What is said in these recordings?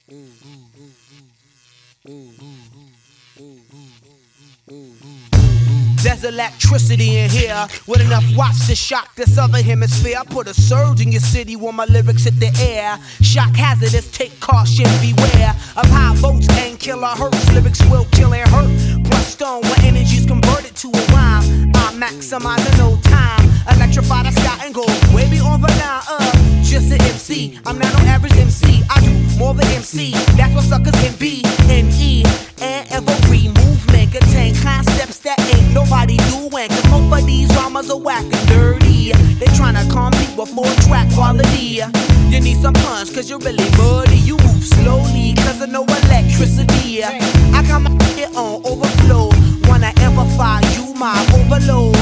There's electricity in here with enough watts to shock this other hemisphere. I put a surge in your city when my lyrics hit the air. Shock hazardous, take caution, beware of high volts and kilohertz. Lyrics will kill and hurt. Plus stone when energy's converted to a rhyme. I maximize in no time. Electrify the sky and go way beyond the line. Just an MC, I'm not no average MC. I do more than MC. That's what suckers envy. N-E and every movement contain concepts that ain't nobody doing. Cause most of these rhymes are whack and dirty. They tryna compete with 4-track quality. You need some punch cause you're really muddy. You move slowly cause of no electricity. I got my shit on overflow. Wanna amplify you my overload.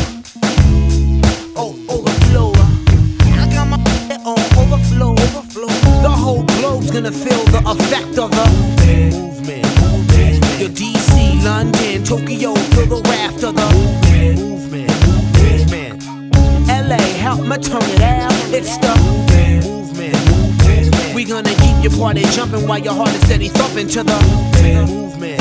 Oh, overflow. I got my shit on overflow. The whole globe's gonna feel the effect of the movement. Your DC, London, Tokyo, feel the raft of the movement. LA, help me turn it out. It's the movement. We gonna keep your party jumping while your heart is steady thumping to the movement.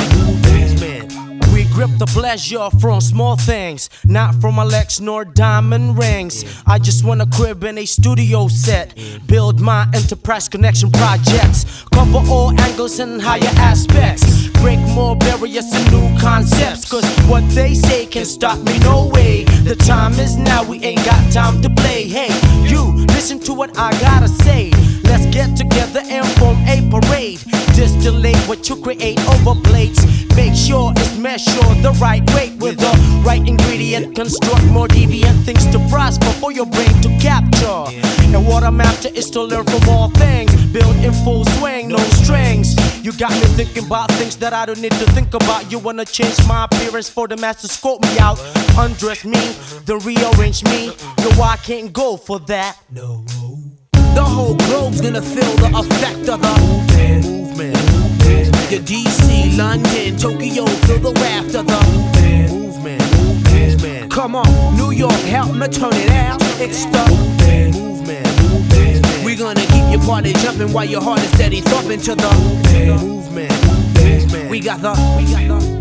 We grip the pleasure from small things, not from Alex nor diamond rings. I just want a crib and a studio set. Build my enterprise connection projects. Cover all angles and higher aspects. Break more barriers and new concepts. Cause what they say can stop me, no way. The time is now, we ain't got time to play. Hey, you, listen to what I gotta say. Let's get together and form a parade. Distillate what you create over plates. Make sure it's measured the right weight with the right ingredient. Construct more deviant things to prosper for your brain to capture. And what I'm after is to learn from all things. Build in full swing, no strings. You got me thinking about things that I don't need to think about. You wanna change my appearance for the master scope me out. Undress me, then rearrange me. No, I can't go for that. No. The whole globe's gonna feel the effect of the movement. Your DC, London, Tokyo, feel the raft of the movement. Come on, New York, help me turn it out. It's the movement. We gonna keep your party jumping while your heart is steady thumping to the movement. We got the movement.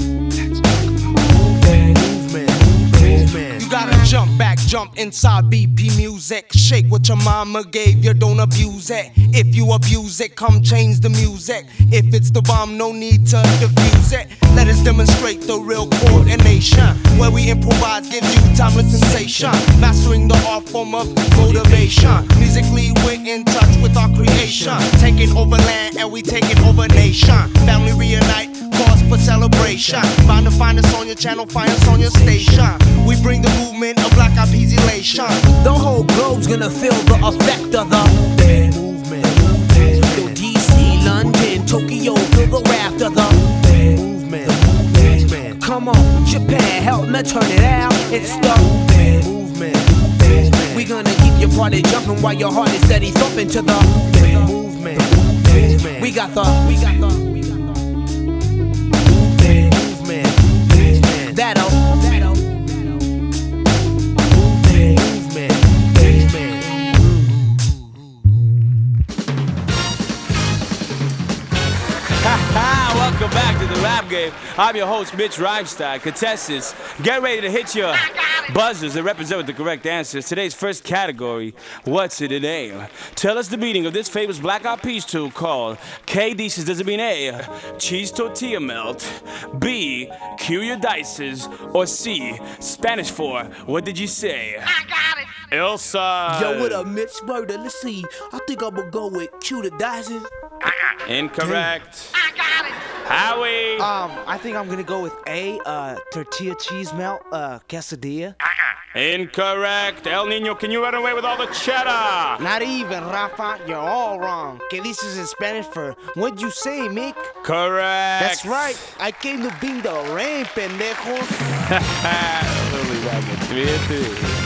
You gotta jump back, jump inside BP music. Shake what your mama gave you, don't abuse it. If you abuse it, come change the music. If it's the bomb, no need to diffuse it. Let us demonstrate the real coordination. Where we improvise gives you timeless sensation. Mastering the art form of motivation. Musically, we're in touch with our creation. Taking over land and we taking over nation. Family reunite, cause for celebration. Find us on your channel, find us on your station. We bring the movement of Black Eyed Peas elation. The whole globe's gonna feel the effect of the movement. Yo, DC, London, Tokyo, feel the raft of the movement. Come on, Japan, help me turn it out. It's the movement. We gonna keep your party jumping while your heart is steady thumping to the movement. We got the movement. That'll Welcome back to the Rap Game. I'm your host, Mitch Rhymestyle. Contestants, get ready to hit your buzzers and represent with the correct answers. Today's first category, what's in a name? Tell us the meaning of this famous Black Eyed Peas tune called K. Dices. Does it mean A, cheese tortilla melt, B, cue your dices, or C, Spanish for what did you say? I got it. Elsa. Yo, what up, Mitch Murder? Let's see. I think I'm gonna go with cue the dices. Incorrect. I got it. Howie. I think I'm gonna go with A, tortilla cheese melt, quesadilla. Incorrect. El Nino, can you run away with all the cheddar? Not even, Rafa, you're all wrong. Que dices in Spanish for what'd you say, Mick? Correct. That's right. I came to bring the rain, pendejos. Holy rabbit. 3-3.